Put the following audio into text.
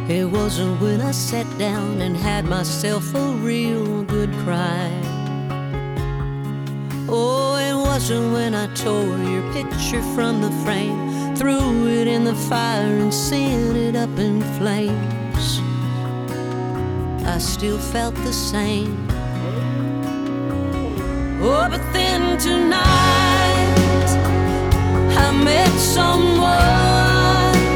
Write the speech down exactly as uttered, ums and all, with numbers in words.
It wasn't when I sat down and had myself a real good cry. Oh, it wasn't when I tore your picture from the frame, threw it in the fire and sent it up in flames. I still felt the same. Oh, but then tonight I met someone